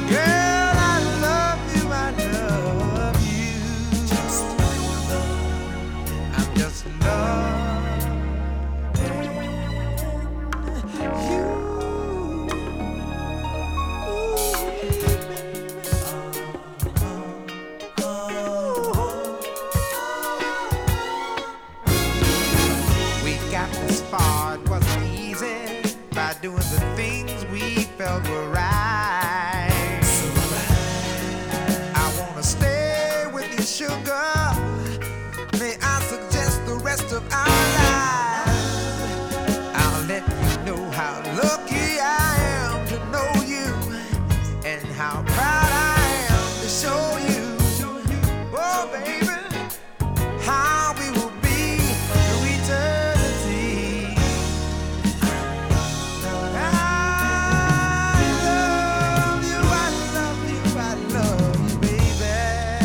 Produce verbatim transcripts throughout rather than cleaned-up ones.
Girl, I love you, I love you. I'm just in love with you. We got this far, it wasn't easy, by doing the things we felt were right. I wanna stay with you, sugar. May I suggest the rest of our lives? I'll let you know how lucky I am to know you, and how proud I am to show you, oh baby, how we will be through eternity. I love you, I love you, I love you, baby.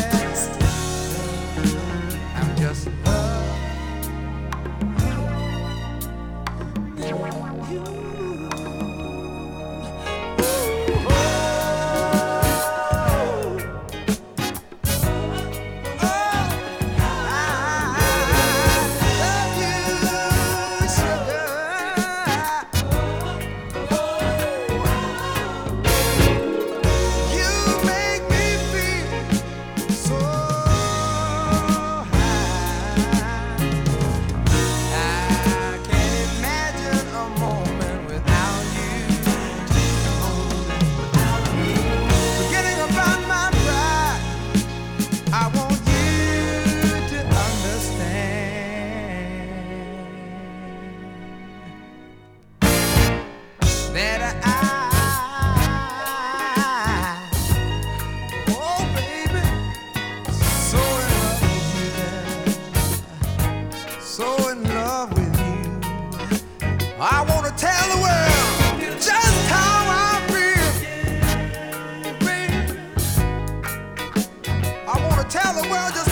I'm just in love with you. Ooh, oh, oh, I love you, sugar. You make me feel so high. I can't imagine a moment without you. Forgetting about my pride, I want you to understand that I, oh baby, so in love with you, so in love with you. I want to tell the world just how I feel, baby. I want to tell the world just